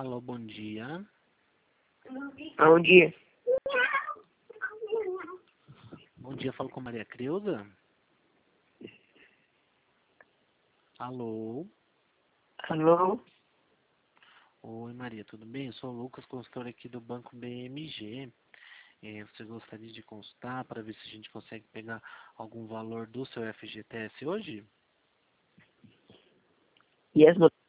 Alô, bom dia. Bom dia. Bom dia, falo com Maria Creuza. Alô. Alô? Oi, Maria, tudo bem? Eu sou o Lucas, consultor aqui do Banco BMG. Você gostaria de consultar para ver se a gente consegue pegar algum valor do seu FGTS hoje? Yes,